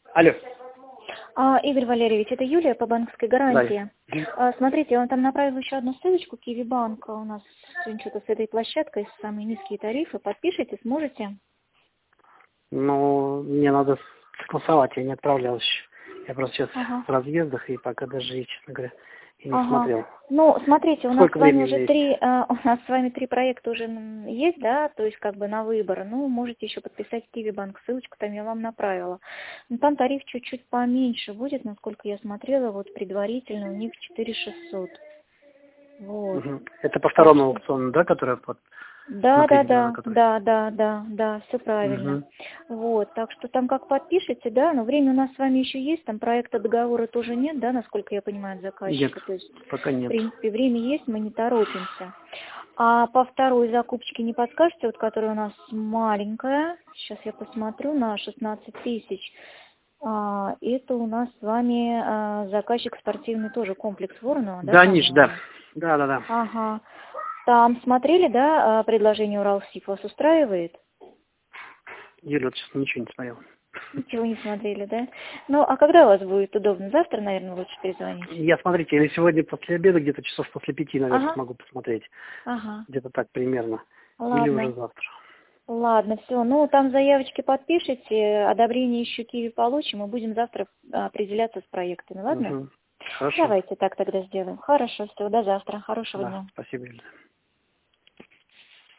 Алло. Игорь Валерьевич, это Юлия по банковской гарантии. Смотрите, я вам там направила еще одну ссылочку Киви-банка. У нас сегодня что-то с этой площадкой, самые низкие тарифы. Подпишите, сможете? Ну, мне надо согласовать, я не отправлял еще. Я просто сейчас в разъездах и пока даже, честно говоря, и не смотрел. Ну, смотрите, у нас Сколько с вами времени уже три проекта уже есть, да, то есть как бы на выбор. Ну, можете еще подписать Киви-банк, ссылочку там я вам направила. Но там тариф чуть-чуть поменьше будет, насколько я смотрела, вот предварительно у них 4600. Вот. Это по второму аукциону, да, который под... Да, все правильно. Вот, так что там как подпишете, да, но время у нас с вами еще есть, там проекта договора тоже нет, да, насколько я понимаю, от заказчика. Нет, то есть, пока нет. В принципе, время есть, мы не торопимся. А по второй закупочке не подскажете, вот которая у нас маленькая, сейчас я посмотрю, на 16 тысяч. Это у нас с вами заказчик спортивный тоже, комплекс Воронова, да? Да, Ниш, да. Да. Ага. Там смотрели, да, предложение Уралсиб вас устраивает? Юля, вот сейчас ничего не смотрел. Ничего не смотрели, да? Ну, а когда у вас будет удобно? Завтра, наверное, лучше перезвонить? Я, смотрите, или сегодня после обеда, где-то часов после 5, наверное, смогу посмотреть. Где-то так примерно. Ладно. Или уже завтра. Ладно, все. Ну, там заявочки подпишите, одобрение еще Киви получим, и будем завтра определяться с проектами, ладно? Хорошо. Давайте так тогда сделаем. Хорошо, все, до завтра. Хорошего дня. Спасибо, Юля.